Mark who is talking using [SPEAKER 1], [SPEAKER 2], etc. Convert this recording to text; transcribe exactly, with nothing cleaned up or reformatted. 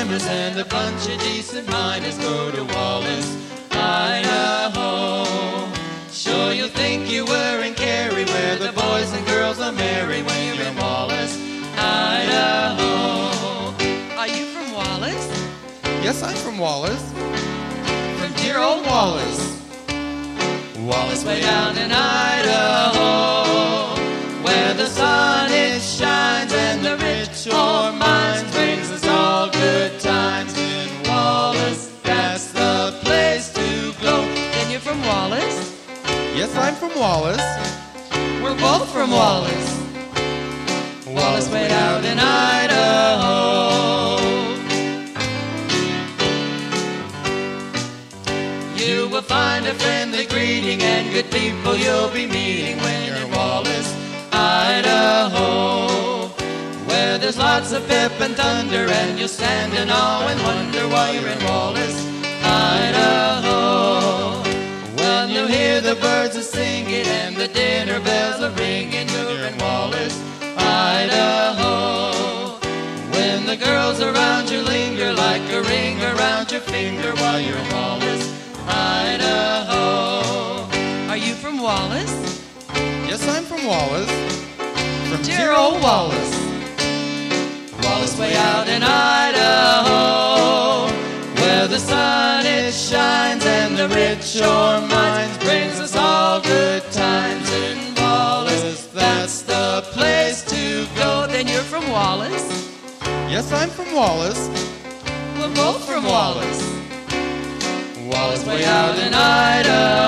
[SPEAKER 1] farmers and a bunch of decent miners go to Wallace, Idaho. Sure you think you were in Cary, where the boys and girls are merry when you're in Wallace, Idaho.
[SPEAKER 2] Are you from Wallace?
[SPEAKER 3] Yes, I'm from Wallace.
[SPEAKER 1] From dear old Wallace. Wallace way down in Idaho, where the sun it shines and the rich ore mines brings us all good times. In Wallace, that's the place to go.
[SPEAKER 2] Then you're from Wallace?
[SPEAKER 3] Yes, I'm from Wallace.
[SPEAKER 1] We're both from Wallace. Wallace way out in Idaho. You will find a friendly greeting and good people you'll be meeting when you're in Wallace, Idaho, where there's lots of pep and thunder and you'll stand in awe and wonder while you're in Wallace, Idaho. When you hear the birds are singing and the dinner bells are ringing, you're in Wallace, Idaho. When the girls around you linger like a ring around your finger while you're in Wallace, Idaho.
[SPEAKER 2] Are you from Wallace?
[SPEAKER 3] Yes, I'm from Wallace.
[SPEAKER 1] From dear old Wallace. Wallace way out in Idaho, where the sun it shines and the rich ore mines brings us all good times. In Wallace, that's the place to go.
[SPEAKER 2] Then you're from Wallace?
[SPEAKER 3] Yes, I'm from Wallace.
[SPEAKER 1] We're both from Wallace. Wallace way out in Idaho.